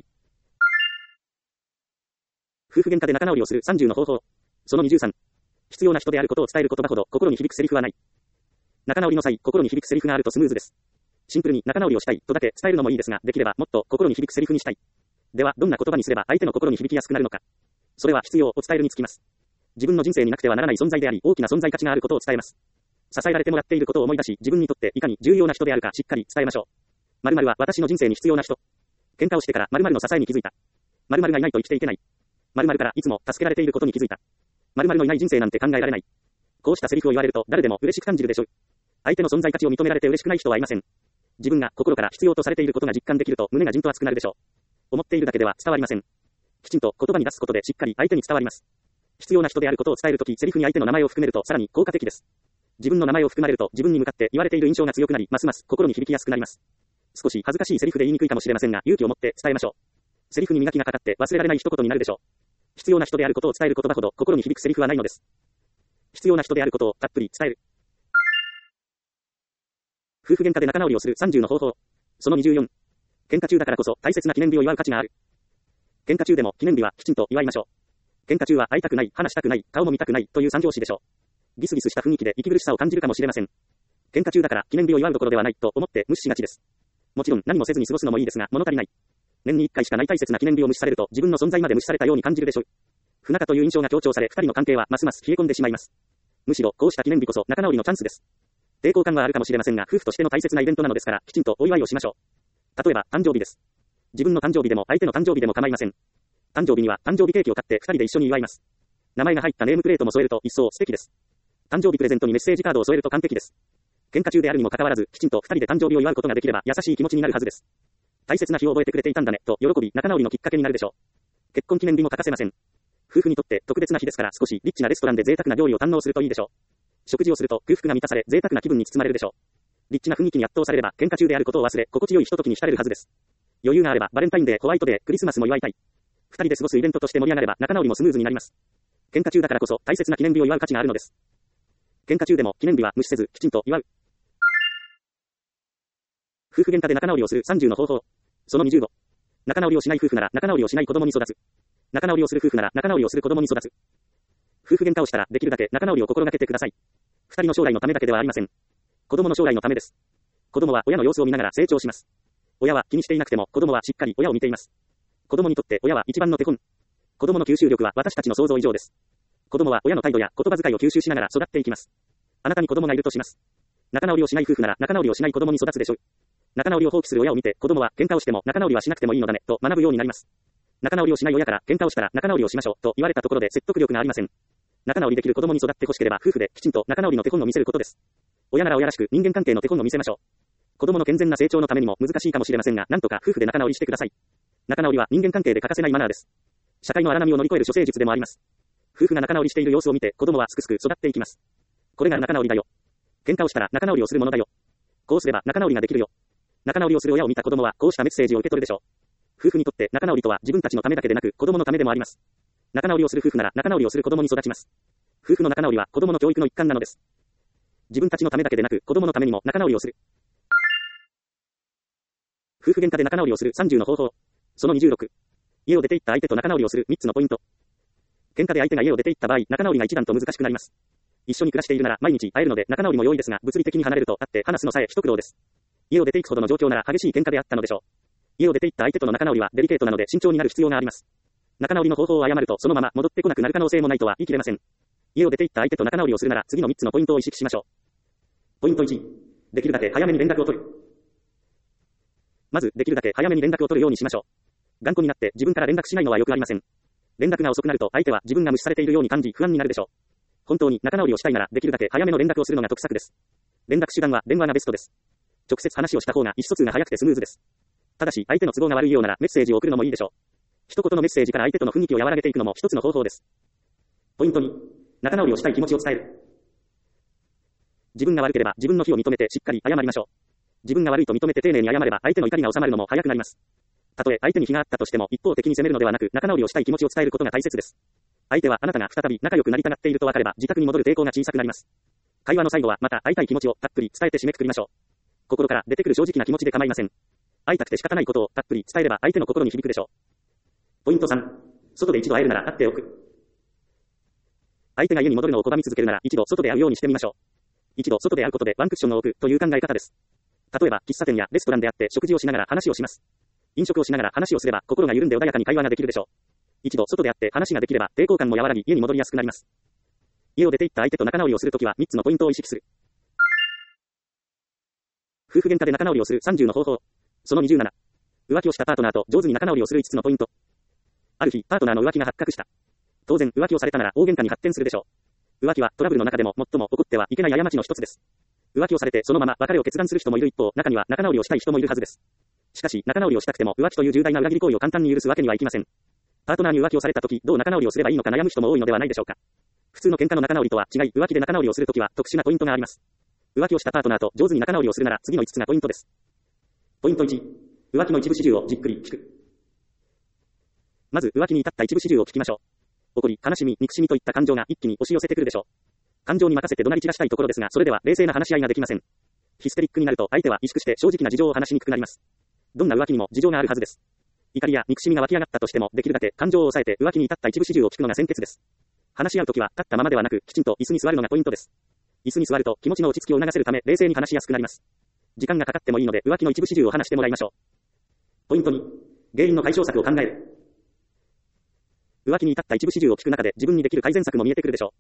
夫婦喧嘩で仲直りをするさんじゅうの方法。そのにじゅうさん。必要な人であることを伝える言葉ほど心に響くセリフはない。仲直りの際、心に響くセリフがあるとスムーズです。シンプルに仲直りをしたいとだけ伝えるのもいいですが、できればもっと心に響くセリフにしたい。では、どんな言葉にすれば相手の心に響きやすくなるのか。それは必要を伝えるにつきます。自分の人生になくてはならない存在であり、大きな存在価値があることを伝えます。支えられてもらっていることを思い出し、自分にとっていかに重要な人であるかしっかり伝えましょう。〇〇は私の人生に必要な人。喧嘩をしてから〇〇の支えに気づいた。〇〇がいないと生きていけない。〇〇からいつも助けられていることに気づいた。〇〇のいない人生なんて考えられない。こうしたセリフを言われると誰でも嬉しく感じるでしょう。相手の存在価値を認められて嬉しくない人はいません。自分が心から必要とされていることが実感できると胸がじんと熱くなるでしょう。思っているだけでは伝わりません。きちんと言葉に出すことでしっかり相手に伝わります。必要な人であることを伝えるとき、セリフに相手の名前を含めるとさらに効果的です。自分の名前を含まれると自分に向かって言われている印象が強くなり、ますます心に響きやすくなります。少し恥ずかしいセリフで言いにくいかもしれませんが、勇気を持って伝えましょう。セリフに磨きがかかって忘れられない一言になるでしょう。必要な人であることを伝える言葉ほど心に響くセリフはないのです。必要な人であることをたっぷり伝える。夫婦喧嘩で仲直りをするさんじゅうの方法。そのにじゅうよん。喧嘩中だからこそ大切な記念日を祝う価値がある。喧嘩中でも記念日はきちんと祝いましょう。喧嘩中は会いたくない、話したくない、顔も見たくないという三拍子でしょう。ギスギスした雰囲気で息苦しさを感じるかもしれません。喧嘩中だから記念日を祝うどころではないと思って無視しがちです。もちろん何もせずに過ごすのもいいですが、物足りない。年にいっかいしかない大切な記念日を無視されると自分の存在まで無視されたように感じるでしょう。不仲という印象が強調され、二人の関係はますます冷え込んでしまいます。むしろこうした記念日こそ仲直りのチャンスです。 抵抗感はあるかもしれませんが、夫婦としての大切なイベントなのですから、きちんとお祝いをしましょう。例えば、誕生日です。自分の誕生日でも相手の誕生日でも構いません。誕生日には誕生日ケーキを買ってふたりで一緒に祝います。名前が入ったネームプレートも添えると一層素敵です。誕生日プレゼントにメッセージカードを添えると完璧です。喧嘩中であるにもかかわらず、きちんとふたりで誕生日を祝うことができれば優しい気持ちになるはずです。大切な日を覚えてくれていたんだね、と喜び仲直りのきっかけになるでしょう。結婚記念日も欠かせません。夫婦にとって特別な日ですから少しリッチなレストランで贅沢な料理を堪能するといいでしょう。食事をすると空腹が満たされ贅沢な気分に包まれるでしょう。リッチな雰囲気に圧倒されれば喧嘩中であることを忘れ心地よいひとときに浸れるはずです。余裕があればバレンタインデー、ホワイトデー、クリスマスも祝いたい。二人で過ごすイベントとして盛り上がれば仲直りもスムーズになります。喧嘩中だからこそ大切な記念日を祝う価値があるのです。喧嘩中でも記念日は無視せずきちんと祝う。夫婦喧嘩で仲直りをするさんじゅうの方法。そのにじゅうご。仲直りをしない夫婦なら仲直りをしない子供に育つ。仲直りをする夫婦なら仲直りをする子供に育つ。夫婦喧嘩をしたらできるだけ仲直りを心がけてください。二人の将来のためだけではありません。子供の将来のためです。子供は親の様子を見ながら成長します。親は気にしていなくても子供はしっかり親を見ています。子供にとって親は一番の手本。子供の吸収力は私たちの想像以上です。子供は親の態度や言葉遣いを吸収しながら育っていきます。あなたに子供がいるとします。仲直りをしない夫婦なら仲直りをしない子供に育つでしょう。仲直りを放棄する親を見て子供は喧嘩をしても仲直りはしなくてもいいのだねと学ぶようになります。仲直りをしない親から喧嘩をしたら仲直りをしましょうと言われたところで説得力がありません。仲直りできる子供に育ってほしければ夫婦できちんと仲直りの手本を見せることです。親なら親らしく人間関係の手本を見せましょう。子供の健全な成長のためにも難しいかもしれませんが、なんとか夫婦で仲直りしてください。仲直りは人間関係で欠かせないマナーです。社会の荒波を乗り越える処世術でもあります。夫婦が仲直りしている様子を見て子供はすくすく育っていきます。これが仲直りだよ。喧嘩をしたら仲直りをするものだよ。こうすれば仲直りができるよ。仲直りをする親を見た子供はこうしたメッセージを受け取るでしょう。夫婦にとって仲直りとは自分たちのためだけでなく子供のためでもあります。仲直りをする夫婦なら仲直りをする子供に育ちます。夫婦の仲直りは子供の教育の一環なのです。自分たちのためだけでなく子供のためにも仲直りをする。夫婦喧嘩で仲直りをするさんじゅうの方法。そのにじゅうろく。家を出て行った相手と仲直りをするみっつのポイント。喧嘩で相手が家を出て行った場合、仲直りが一段と難しくなります。一緒に暮らしているなら毎日会えるので仲直りも容易ですが、物理的に離れると会って話すのさえ一苦労です。家を出て行くほどの状況なら激しい喧嘩であったのでしょう。家を出て行った相手との仲直りはデリケートなので慎重になる必要があります。仲直りの方法を誤るとそのまま戻ってこなくなる可能性もないとは言い切れません。家を出て行った相手と仲直りをするなら次のみっつのポイントを意識しましょう。ポイントいち。できるだけ早めに連絡を取る。まず、できるだけ早めに連絡を取るようにしましょう。頑固になって自分から連絡しないのはよくありません。連絡が遅くなると相手は自分が無視されているように感じ不安になるでしょう。本当に仲直りをしたいならできるだけ早めの連絡をするのが得策です。連絡手段は電話がベストです。直接話をした方が意思疎通が早くてスムーズです。ただし相手の都合が悪いようならメッセージを送るのもいいでしょう。一言のメッセージから相手との雰囲気を和らげていくのも一つの方法です。ポイントに、仲直りをしたい気持ちを伝える。自分が悪ければ自分の非を認めてしっかり謝りましょう。自分が悪いと認めて丁寧に謝れば相手の怒りが収まるのも早くなります。たとえ相手に非があったとしても一方的に責めるのではなく仲直りをしたい気持ちを伝えることが大切です。相手はあなたが再び仲良くなりたがっていると分かれば自宅に戻る抵抗が小さくなります。会話の最後はまた会いたい気持ちをたっぷり伝えて締めくくりましょう。心から出てくる正直な気持ちで構いません。会いたくて仕方ないことをたっぷり伝えれば相手の心に響くでしょう。ポイントさん。外で一度会えるなら会っておく。相手が家に戻るのを拒み続けるなら一度外で会うようにしてみましょう。一度外で会うことでワンクッションを置くという考え方です。例えば喫茶店やレストランで会って食事をしながら話をします。飲食をしながら話をすれば心が緩んで穏やかに会話ができるでしょう。一度外で会って話ができれば抵抗感も和らぎ家に戻りやすくなります。家を出て行った相手と仲直りをするときはみっつのポイントを意識する。夫婦喧嘩で仲直りをするさんじゅうの方法。そのにじゅうなな。浮気をしたパートナーと上手に仲直りをするいつつのポイント。ある日、パートナーの浮気が発覚した。当然、浮気をされたなら大喧嘩に発展するでしょう。浮気はトラブルの中でも最も起こってはいけない過ちの一つです。浮気をされてそのまま別れを決断する人もいる一方、中には仲直りをしたい人もいるはずです。しかし、仲直りをしたくても浮気という重大な裏切り行為を簡単に許すわけにはいきません。パートナーに浮気をされたとき、どう仲直りをすればいいのか悩む人も多いのではないでしょうか。普通の喧嘩の仲直りとは違い、浮気で仲直りをするときは特殊なポイントがあります。浮気をしたパートナーと上手に仲直りをするなら次のいつつがポイントです。ポイントいち。浮気の一部始終をじっくり聞く。まず浮気に至った一部始終を聞きましょう。怒り、悲しみ、憎しみといった感情が一気に押し寄せてくるでしょう。感情に任せて怒鳴り散らしたいところですが、それでは冷静な話し合いができません。ヒステリックになると相手は萎縮して正直な事情を話しにくくなります。どんな浮気にも事情があるはずです。怒りや憎しみが湧き上がったとしても、できるだけ感情を抑えて浮気に至った一部始終を聞くのが先決です。話し合うときは立ったままではなく、きちんと椅子に座るのがポイントです。椅子に座ると気持ちの落ち着きを促せるため冷静に話しやすくなります。時間がかかってもいいので浮気の一部始終を話してもらいましょう。ポイントに、原因の解消策を考える。浮気に至った一部始終を聞く中で自分にできる改善策も見えてくるでしょう。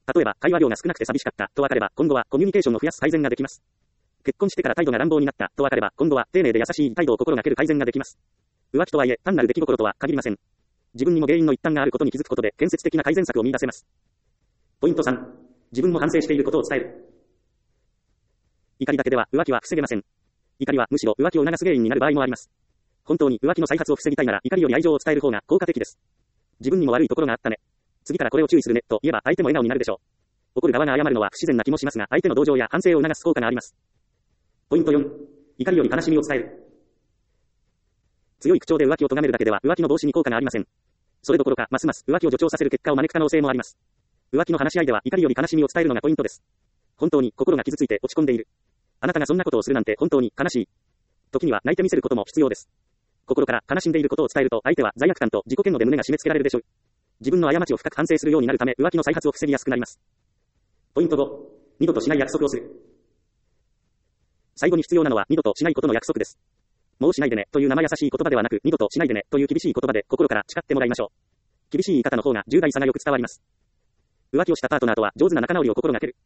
例えば、会話量が少なくて寂しかったと分かれば、今後はコミュニケーションを増やす改善ができます。結婚してから態度が乱暴になったと分かれば、今後は丁寧で優しい態度を心がける改善ができます。浮気とはいえ、単なる出来心とは限りません。自分にも原因の一端があることに気づくことで、建設的な改善策を見出せます。ポイントさん、自分も反省していることを伝える。怒りだけでは浮気は防げません。怒りはむしろ浮気を促す原因になる場合もあります。本当に浮気の再発を防ぎたいなら、怒りより愛情を伝える方が効果的です。自分にも悪いところがあったね。次からこれを注意するね、と言えば相手も笑顔になるでしょう。怒る側が謝るのは不自然な気もしますが、相手の同情や反省を促す効果があります。ポイントよん、怒りより悲しみを伝える。強い口調で浮気を咎めるだけでは浮気の防止に効果がありません。それどころか、ますます浮気を助長させる結果を招く可能性もあります。浮気の話し合いでは怒りより悲しみを伝えるのがポイントです。本当に心が傷ついて落ち込んでいる。あなたがそんなことをするなんて本当に悲しい。時には泣いてみせることも必要です。心から悲しんでいることを伝えると相手は罪悪感と自己嫌悪で胸が締め付けられるでしょう。自分の過ちを深く反省するようになるため浮気の再発を防ぎやすくなります。ポイントご、二度としない約束をする。最後に必要なのは二度としないことの約束です。もうしないでねという生優しい言葉ではなく、二度としないでねという厳しい言葉で心から誓ってもらいましょう。厳しい言い方の方が重大さがよく伝わります。浮気をしたパートナーとは上手な仲直りを心がける。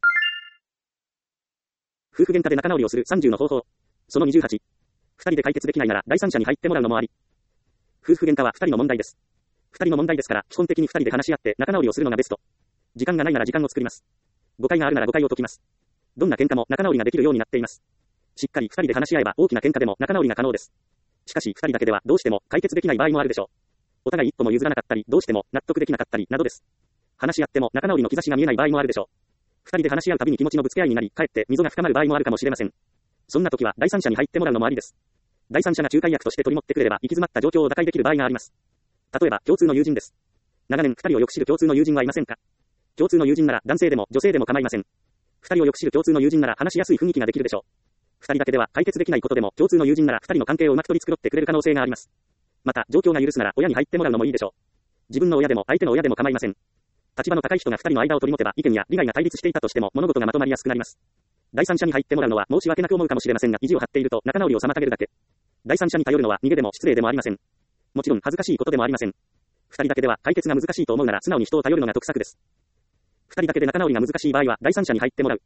夫婦喧嘩で仲直りをするさんじゅうの方法。そのにじゅうはち。二人で解決できないなら第三者に入ってもらうのもあり。夫婦喧嘩は二人の問題です。二人の問題ですから、基本的に二人で話し合って仲直りをするのがベスト。時間がないなら時間を作ります。誤解があるなら誤解を解きます。どんな喧嘩も仲直りができるようになっています。しっかり二人で話し合えば大きな喧嘩でも仲直りが可能です。しかし二人だけではどうしても解決できない場合もあるでしょう。お互い一歩も譲らなかったり、どうしても納得できなかったりなどです。話し合っても仲直りの兆しが見えない場合もあるでしょう。二人で話し合うたびに気持ちのぶつけ合いになり、かえって溝が深まる場合もあるかもしれません。そんな時は第三者に入ってもらうのもありです。第三者が仲介役として取り持ってくれれば行き詰まった状況を打開できる場合があります。例えば共通の友人です。長年二人をよく知る共通の友人はいませんか？共通の友人なら男性でも女性でも構いません。二人をよく知る共通の友人なら話しやすい雰囲気ができるでしょう。二人だけでは解決できないことでも共通の友人なら二人の関係をうまく取り繕ってくれる可能性があります。また状況が許すなら親に入ってもらうのもいいでしょう。自分の親でも相手の親でも構いません。立場の高い人が二人の間を取り持てば意見や利害が対立していたとしても物事がまとまりやすくなります。第三者に入ってもらうのは申し訳なく思うかもしれませんが、意地を張っていると仲直りを妨げるだけ。第三者に頼るのは逃げでも失礼でもありません。もちろん恥ずかしいことでもありません。二人だけでは解決が難しいと思うなら素直に人を頼るのが得策です。二人だけで仲直りが難しい場合は第三者に入ってもらう。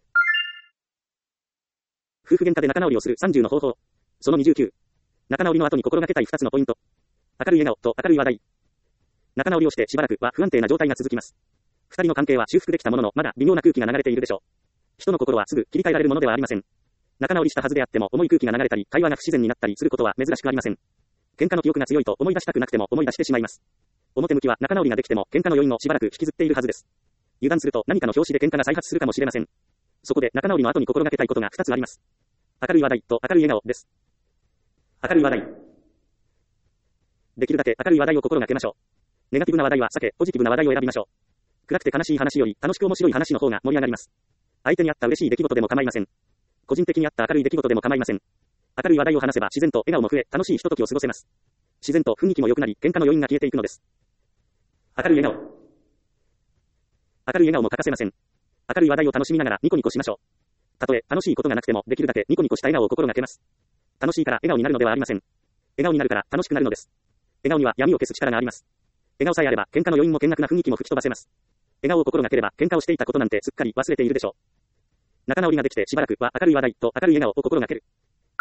夫婦喧嘩で仲直りをするさんじゅうの方法。そのにじゅうきゅう。仲直りの後に心がけたいふたつのポイント。明るい笑顔と明るい話題。仲直りをしてしばらくは不安定な状態が続きます。二人の関係は修復できたもののまだ微妙な空気が流れているでしょう。人の心はすぐ切り替えられるものではありません。仲直りしたはずであっても重い空気が流れたり会話が不自然になったりすることは珍しくありません。喧嘩の記憶が強いと思い出したくなくても思い出してしまいます。表向きは仲直りができても喧嘩の余韻をしばらく引きずっているはずです。油断すると何かの拍子で喧嘩が再発するかもしれません。そこで仲直りの後に心がけたいことがふたつあります。明るい話題と明るい笑顔です。明るい話題。できるだけ明るい話題を心がけましょう。ネガティブな話題は避け、ポジティブな話題を選びましょう。暗くて悲しい話より楽しく面白い話の方が盛り上がります。相手にあった嬉しい出来事でも構いません。個人的にあった明るい出来事でも構いません。明るい話題を話せば自然と笑顔も増え、楽しいひとときを過ごせます。自然と雰囲気も良くなり、喧嘩の余韻が消えていくのです。明るい笑顔。明るい笑顔も欠かせません。明るい話題を楽しみながらニコニコしましょう。たとえ楽しいことがなくてもできるだけニコニコした笑顔を心がけます。楽しいから笑顔になるのではありません。笑顔になるから楽しくなるのです。笑顔には闇を消す力があります。笑顔さえあれば喧嘩の余韻も険悪な雰囲気も吹き飛ばせます。笑顔を心がければ喧嘩をしていたことなんてすっかり忘れているでしょう。仲直りができてしばらくは明るい話題と明るい笑顔を心がける。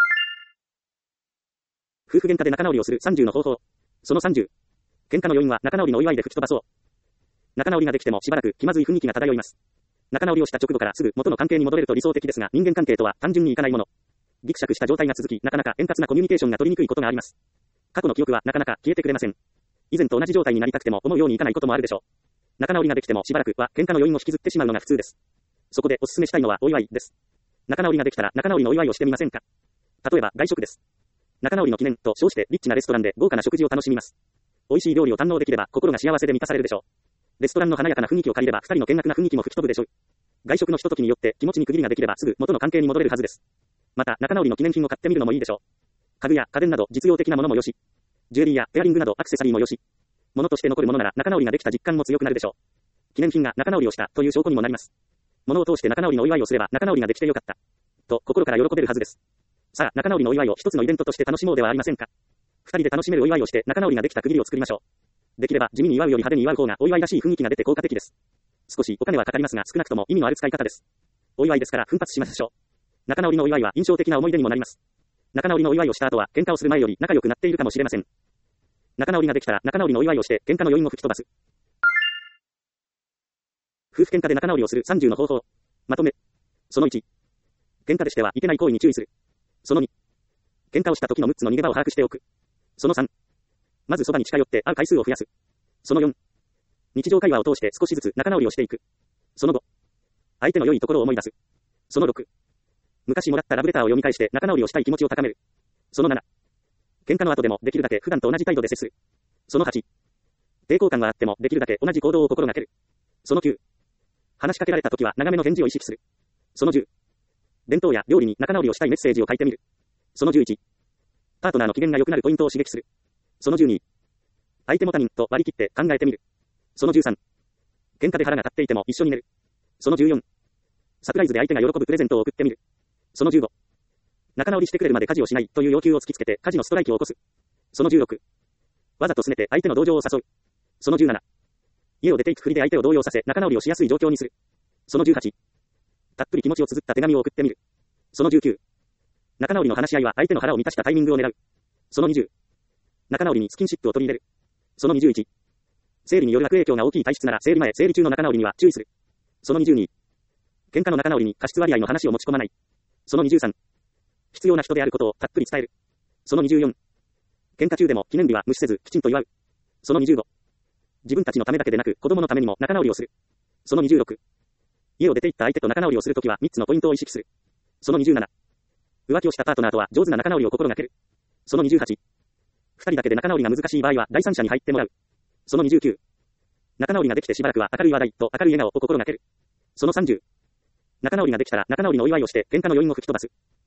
夫婦喧嘩で仲直りをするさんじゅうの方法。そのさんじゅう。喧嘩の余韻は仲直りのお祝いで吹き飛ばそう。仲直りができてもしばらく気まずい雰囲気が漂います。仲直りをした直後からすぐ元の関係に戻れると理想的ですが、人間関係とは単純にいかないもの。ギクシャクした状態が続き、なかなか円滑なコミュニケーションが取りにくいことがあります。過去の記憶はなかなか消えてくれません。以前と同じ状態になりたくても思うようにいかないこともあるでしょう。仲直りができてもしばらくは喧嘩の余韻を引きずってしまうのが普通です。そこでお勧めしたいのはお祝いです。仲直りができたら仲直りのお祝いをしてみませんか？例えば外食です。仲直りの記念と称してリッチなレストランで豪華な食事を楽しみます。美味しい料理を堪能できれば心が幸せで満たされるでしょう。レストランの華やかな雰囲気を借りれば二人の険悪な雰囲気も吹き飛ぶでしょう。外食のひとときによって気持ちに区切りができればすぐ元の関係に戻れるはずです。また仲直りの記念品を買ってみるのもいいでしょう。家具や家電など実用的なものもよし、ジュエリーやペアリングなどアクセサリーもよし、物として残るものなら仲直りができた実感も強くなるでしょう。記念品が仲直りをしたという証拠にもなります。物を通して仲直りのお祝いをすれば仲直りができてよかったと心から喜べるはずです。さあ、仲直りのお祝いを一つのイベントとして楽しもうではありませんか。二人で楽しめるお祝いをして仲直りができた区切りを作りましょう。できれば地味に祝うより派手に祝う方がお祝いらしい雰囲気が出て効果的です。 少しお金はかかりますが少なくとも意味のある使い方です。お祝いですから奮発しましょう。仲直りのお祝いは印象的な思い出にもなります。仲直りのお祝いをした後は喧嘩をする前より仲良くなっているかもしれません。仲直りができたら仲直りのお祝いをして喧嘩の余韻を吹き飛ばす。夫婦喧嘩で仲直りをするさんじゅうの方法。まとめ。そのいち。喧嘩でしてはいけない行為に注意する。そのに。喧嘩をした時のむっつの逃げ場を把握しておく。そのさん。まずそばに近寄って会う回数を増やす。そのよん。日常会話を通して少しずつ仲直りをしていく。そのご。相手の良いところを思い出す。そのろく。昔もらったラブレターを読み返して仲直りをしたい気持ちを高める。そのなな。喧嘩の後でもできるだけ普段と同じ態度で接する。そのはち。抵抗感があってもできるだけ同じ行動を心がける。そのきゅう。話しかけられた時は長めの返事を意識する。そのじゅう。弁当や料理に仲直りをしたいメッセージを書いてみる。そのじゅういち。パートナーの機嫌が良くなるポイントを刺激する。そのじゅうに。相手も他人と割り切って考えてみる。そのじゅうさん。喧嘩で腹が立っていても一緒に寝る。そのじゅうよん。サプライズで相手が喜ぶプレゼントを送ってみる。そのじゅうご。仲直りしてくれるまで家事をしないという要求を突きつけて家事のストライキを起こす。そのじゅうろく。わざと拗ねて相手の同情を誘う。そのじゅうなな。家を出ていくふりで相手を動揺させ仲直りをしやすい状況にする。そのじゅうはち。たっぷり気持ちを綴った手紙を送ってみる。そのじゅうきゅう。仲直りの話し合いは相手の腹を満たしたタイミングを狙う。そのにじゅう。仲直りにスキンシップを取り入れる。そのにじゅういち。生理による悪影響が大きい体質なら生理前、生理中の仲直りには注意する。そのにじゅうに。喧嘩の仲直りに過失割合の話を持ち込まない。そのにじゅうさん。必要な人であることをたっぷり伝える。そのにじゅうよん。喧嘩中でも記念日は無視せずきちんと祝う。そのにじゅうご。自分たちのためだけでなく子供のためにも仲直りをする。そのにじゅうろく。家を出て行った相手と仲直りをするときはみっつのポイントを意識する。そのにじゅうなな。浮気をしたパートナーとは上手な仲直りを心がける。そのにじゅうはち。ふたりだけで仲直りが難しい場合は第三者に入ってもらう。そのにじゅうきゅう。仲直りができてしばらくは明るい話題と明るい笑顔を心がける。そのさんじゅう。仲直りができたら仲直りのお祝いをして喧嘩の余韻を吹き飛ばす。